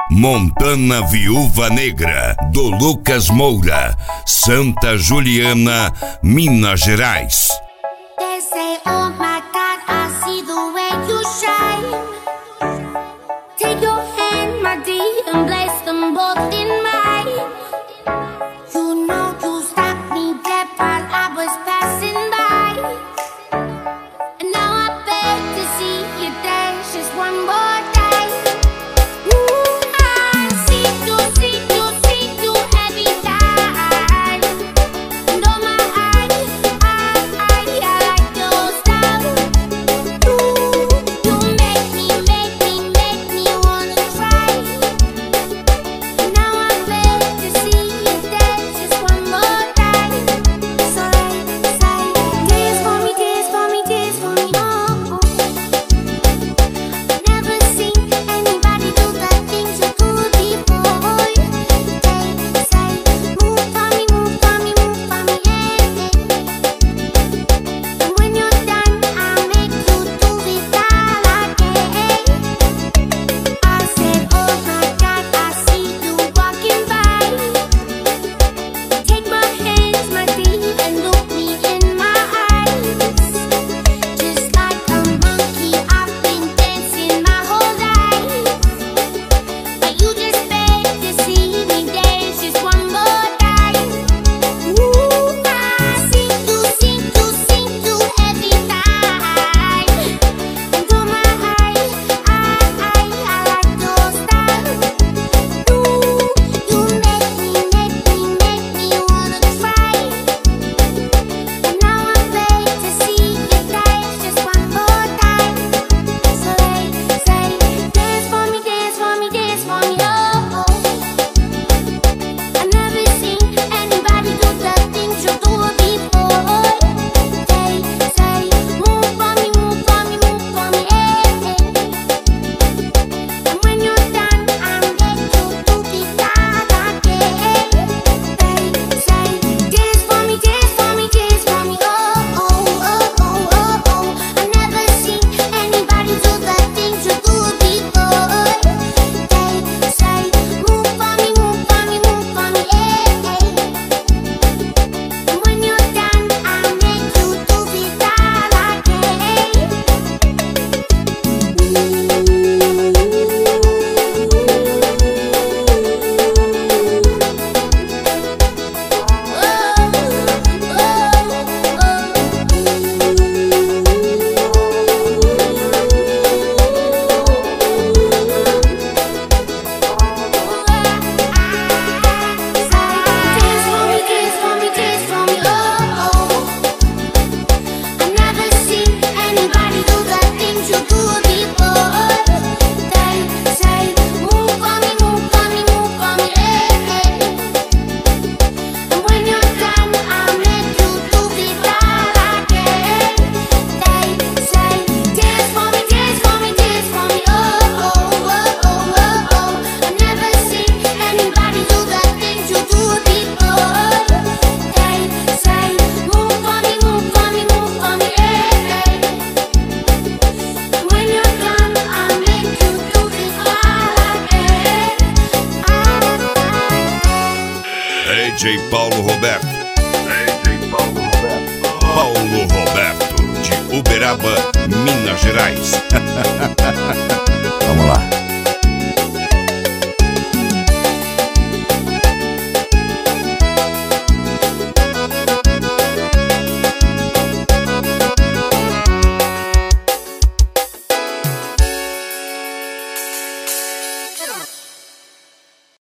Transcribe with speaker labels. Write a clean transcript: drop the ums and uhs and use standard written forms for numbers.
Speaker 1: Montana Viúva Negra, do Lucas Moura, Santa Juliana, Minas Gerais.
Speaker 2: They say, oh my God, I see the way you shine. Take your hand, my dear, and place them both in mine. You know you stopped me dead while I was passing by. And now I beg to see you dance just one more time. Ooh, I see you every time. And oh my, I like your style. You make me wanna try. And now I beg to see you dance just one more time. So say, dance for me, dance for me, dance for me, oh. I've never seen anybody do the things you do before. They say, move for me, move for me, move for me, And when you're done, I'll make you do it all again. I said, oh my God, I see you walking by. Take my hands, my dear, and look me in my eyes. Just like a monkey, I've been dancing my whole life. But you just beg to see me dance just one more time. Ooh, I sing to every time. And oh my, I like your style. You make me wanna try. And now I beg to see you dance just one more time. So they say, dance for me, dance for me, dance for me, oh. I've never seen anybody do the things you do before. They say, move for me, move for me, move for me, And when you're done, I'll make you do it all again. They say, dance for me, dance for me, dance for me, oh. I've never seen anybody do the things you do before. They say, move for me, move for me, move for me, And when you're done, I'll make you do it all again. Dance for me, dance for me, dance for me, oh. I've never seen anybody do the things you do before. They say, move for me, move for me, move for me, And when you're done, I'll make you do it all again. They say, dance for me, dance for me, dance for me, oh. I've never seen anybody do the things you do before. They say, move for me, move for me, move for me, And when you're done, I'll make you do it all again.
Speaker 1: DJ Paulo Roberto. Paulo Roberto, de Uberaba, Minas Gerais.
Speaker 3: Vamos lá.